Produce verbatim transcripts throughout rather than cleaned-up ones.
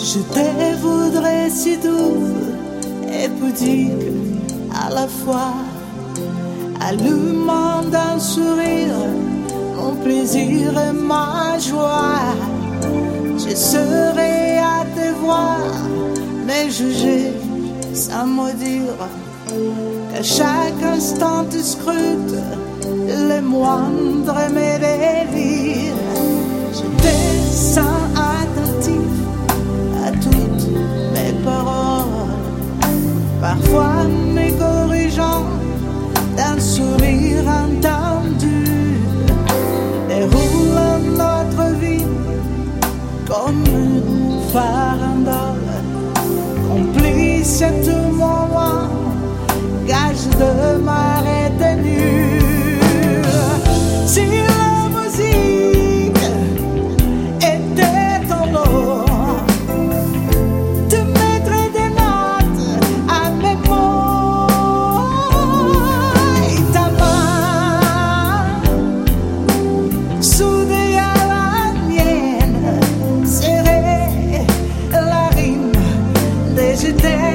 Je te voudrais si doux et pudique à la fois, allumant d'un sourire mon plaisir et ma joie. Je serai à te voir, mais juger sans mot dire, qu'à chaque instant tu scrutes les moindres de mes délires. Je te sens attentif à toutes mes paroles, parfois me corrigeant d'un sourire entendu. Déroule notre vie comme une farandole, complice à tout moment, gage de ma retenue. Si la musique était ton lot, te mettrais des notes à mes mots, et ta main soudée à la mienne serait la rime des je t'aime.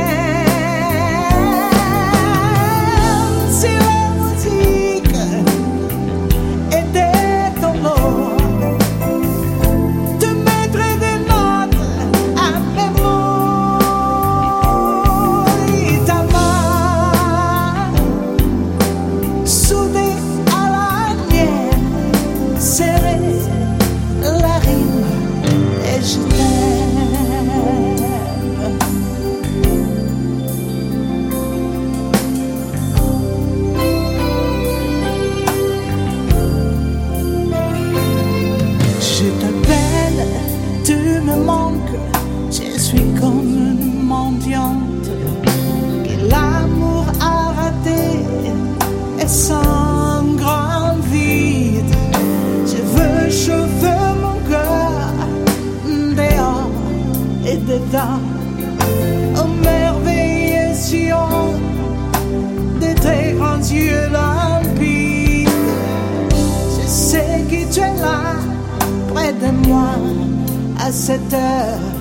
Je suis comme une mendiante que l'amour a raté et sans grand vide. Je veux chauffer mon cœur dehors et dedans, au merveilleux sillon de tes grands yeux limpides. Je sais que tu es là près de moi à cette heure.